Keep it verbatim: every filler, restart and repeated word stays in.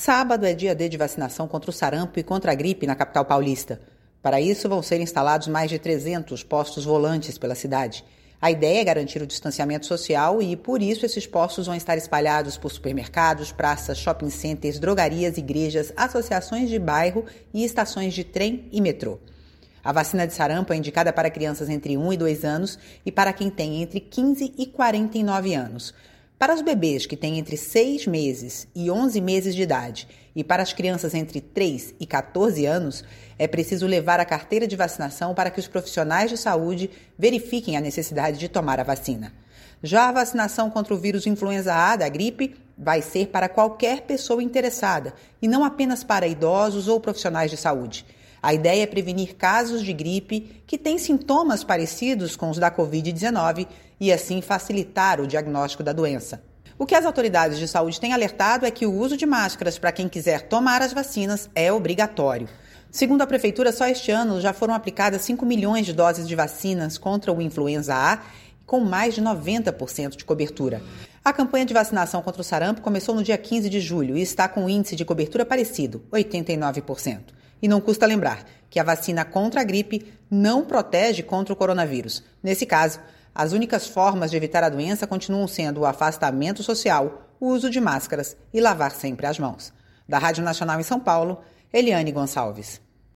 Sábado é dia D de vacinação contra o sarampo e contra a gripe na capital paulista. Para isso, vão ser instalados mais de trezentos postos volantes pela cidade. A ideia é garantir o distanciamento social e, por isso, esses postos vão estar espalhados por supermercados, praças, shopping centers, drogarias, igrejas, associações de bairro e estações de trem e metrô. A vacina de sarampo é indicada para crianças entre um e dois anos e para quem tem entre quinze e quarenta e nove anos. Para os bebês que têm entre seis meses e onze meses de idade e para as crianças entre três e quatorze anos, é preciso levar a carteira de vacinação para que os profissionais de saúde verifiquem a necessidade de tomar a vacina. Já a vacinação contra o vírus influenza A da gripe vai ser para qualquer pessoa interessada e não apenas para idosos ou profissionais de saúde. A ideia é prevenir casos de gripe que têm sintomas parecidos com os da covid dezenove e, assim, facilitar o diagnóstico da doença. O que as autoridades de saúde têm alertado é que o uso de máscaras para quem quiser tomar as vacinas é obrigatório. Segundo a Prefeitura, só este ano já foram aplicadas cinco milhões de doses de vacinas contra o influenza A, com mais de noventa por cento de cobertura. A campanha de vacinação contra o sarampo começou no dia quinze de julho e está com um índice de cobertura parecido, oitenta e nove por cento. E não custa lembrar que a vacina contra a gripe não protege contra o coronavírus. Nesse caso, as únicas formas de evitar a doença continuam sendo o afastamento social, o uso de máscaras e lavar sempre as mãos. Da Rádio Nacional em São Paulo, Eliane Gonçalves.